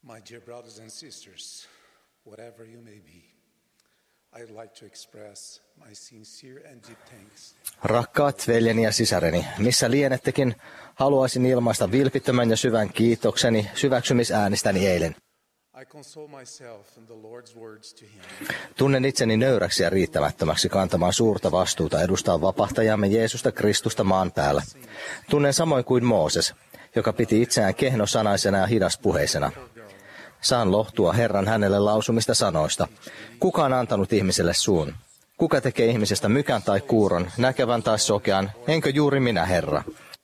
My dear brothers and sisters, whatever you may be, I'd like to express my sincere and deep thanks. Rakkaat veljeni ja sisareni, missä lienettekin, haluaisin ilmaista vilpittömän ja syvän kiitokseni syväksymisäänistäni eilen. I console myself in the Lord's words to him. Tunnen itseni nöyräksi ja riittämättömäksi kantamaan suurta vastuuta edustaa vapahtajamme Jeesusta Kristusta maan päällä. Tunnen samoin kuin Mooses, joka piti itseään kehnosanaisena ja hidaspuheisena. Saan lohtua Herran hänelle lausumista sanoista. Kuka on antanut ihmiselle suun? Kuka tekee ihmisestä mykän tai kuuron, näkevän tai sokean? Enkö juuri minä, Herra?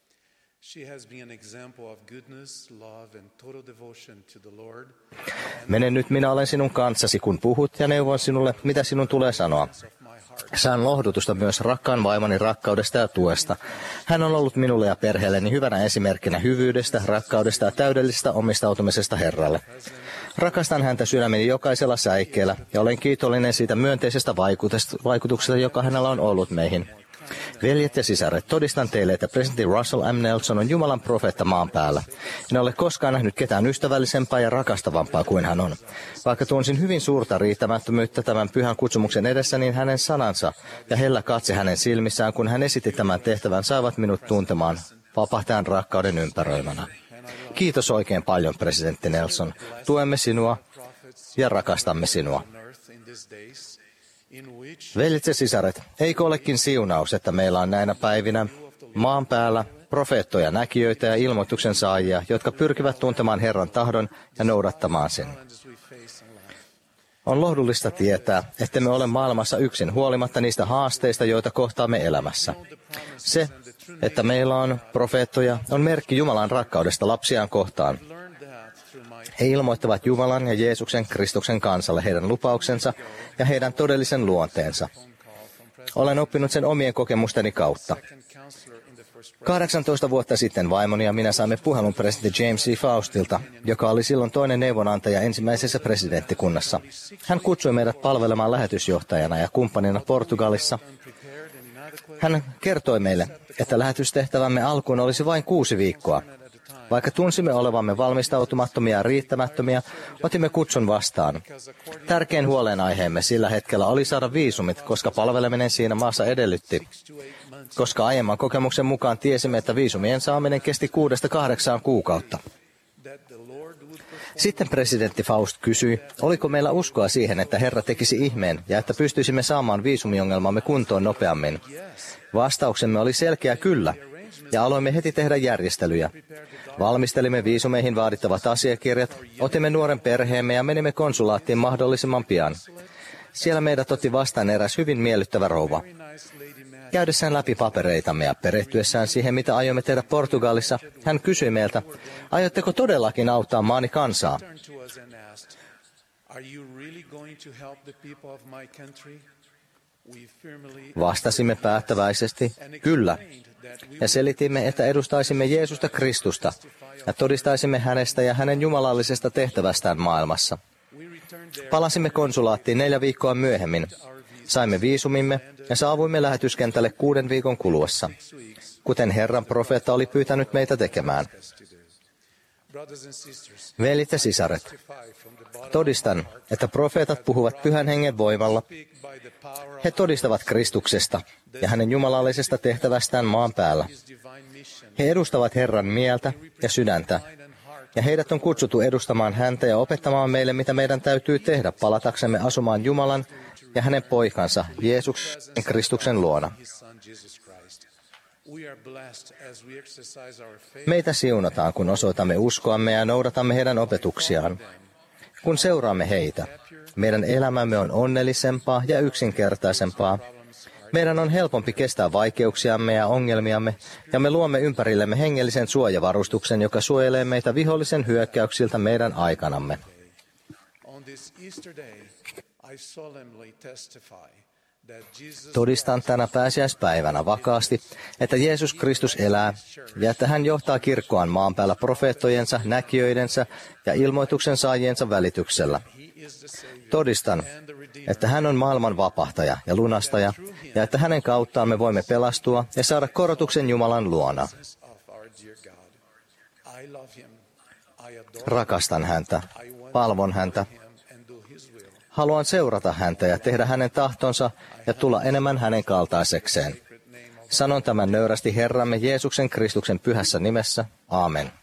Mene nyt, minä olen sinun kanssasi, kun puhut, ja neuvon sinulle, mitä sinun tulee sanoa. Saan lohdutusta myös rakkaan vaimoni rakkaudesta ja tuesta. Hän on ollut minulle ja perheelleni hyvänä esimerkkinä hyvyydestä, rakkaudesta ja täydellisestä omistautumisesta Herralle. Rakastan häntä sydämeni jokaisella säikkeellä ja olen kiitollinen siitä myönteisestä vaikutuksesta, joka hänellä on ollut meihin. Veljet ja sisaret, todistan teille, että presidentti Russell M. Nelson on Jumalan profeetta maan päällä. En ole koskaan nähnyt ketään ystävällisempää ja rakastavampaa kuin hän on. Vaikka tunsin hyvin suurta riittämättömyyttä tämän pyhän kutsumuksen edessä, niin hänen sanansa ja hellä katse hänen silmissään, kun hän esitti tämän tehtävän, saivat minut tuntemaan vapahtajan rakkauden ympäröimänä. Kiitos oikein paljon, presidentti Nelson. Tuemme sinua ja rakastamme sinua. Veljet ja sisaret, eikö olekin siunaus, että meillä on näinä päivinä maan päällä profeettoja, näkijöitä ja ilmoituksen saajia, jotka pyrkivät tuntemaan Herran tahdon ja noudattamaan sen. On lohdullista tietää, että me ole maailmassa yksin huolimatta niistä haasteista, joita kohtaamme elämässä. Se, että meillä on profeettoja, on merkki Jumalan rakkaudesta lapsiaan kohtaan. He ilmoittavat Jumalan ja Jeesuksen Kristuksen kansalle heidän lupauksensa ja heidän todellisen luonteensa. Olen oppinut sen omien kokemusteni kautta. 18 vuotta sitten vaimoni ja minä saimme puhelun presidentti James C. Faustilta, joka oli silloin toinen neuvonantaja ensimmäisessä presidenttikunnassa. Hän kutsui meidät palvelemaan lähetysjohtajana ja kumppanina Portugalissa. Hän kertoi meille, että lähetystehtävämme alkuun olisi vain 6 viikkoa. Vaikka tunsimme olevamme valmistautumattomia ja riittämättömiä, otimme kutsun vastaan. Tärkein huolenaiheemme sillä hetkellä oli saada viisumit, koska palveleminen siinä maassa edellytti. Koska aiemman kokemuksen mukaan tiesimme, että viisumien saaminen kesti 6-8 kuukautta. Sitten presidentti Faust kysyi, oliko meillä uskoa siihen, että Herra tekisi ihmeen ja että pystyisimme saamaan viisumiongelmamme kuntoon nopeammin. Vastauksemme oli selkeä kyllä. Ja aloimme heti tehdä järjestelyjä. Valmistelimme viisumeihin vaadittavat asiakirjat, otimme nuoren perheemme ja menimme konsulaattiin mahdollisimman pian. Siellä meidät otti vastaan eräs hyvin miellyttävä rouva. Käydessään läpi papereitamme ja perehtyessään siihen, mitä aiomme tehdä Portugalissa, hän kysyi meiltä, aiotteko todellakin auttaa maani kansaa? Vastasimme päättäväisesti, kyllä. Ja selitimme, että edustaisimme Jeesusta Kristusta ja todistaisimme hänestä ja hänen jumalallisesta tehtävästään maailmassa. Palasimme konsulaattiin 4 viikkoa myöhemmin. Saimme viisumimme ja saavuimme lähetyskentälle 6 viikon kuluessa, kuten Herran profeetta oli pyytänyt meitä tekemään. Veljet ja sisaret, todistan, että profeetat puhuvat Pyhän Hengen voimalla. He todistavat Kristuksesta ja hänen jumalallisesta tehtävästään maan päällä. He edustavat Herran mieltä ja sydäntä, ja heidät on kutsuttu edustamaan häntä ja opettamaan meille, mitä meidän täytyy tehdä palataksemme asumaan Jumalan ja hänen poikansa Jeesuksen Kristuksen luona. Meitä siunataan, kun osoitamme uskoamme ja noudatamme heidän opetuksiaan. Kun seuraamme heitä, meidän elämämme on onnellisempaa ja yksinkertaisempaa. Meidän on helpompi kestää vaikeuksiamme ja ongelmiamme, ja me luomme ympärillemme hengellisen suojavarustuksen, joka suojelee meitä vihollisen hyökkäyksiltä meidän aikanamme. Todistan tänä pääsiäispäivänä vakaasti, että Jeesus Kristus elää ja että hän johtaa kirkkoaan maan päällä profeettojensa, näkijöidensä ja ilmoituksen saajiensa välityksellä. Todistan, että hän on maailman vapahtaja ja lunastaja ja että hänen kauttaan me voimme pelastua ja saada korotuksen Jumalan luona. Rakastan häntä, palvon häntä. Haluan seurata häntä ja tehdä hänen tahtonsa ja tulla enemmän hänen kaltaisekseen. Sanon tämän nöyrästi Herramme Jeesuksen Kristuksen pyhässä nimessä. Aamen.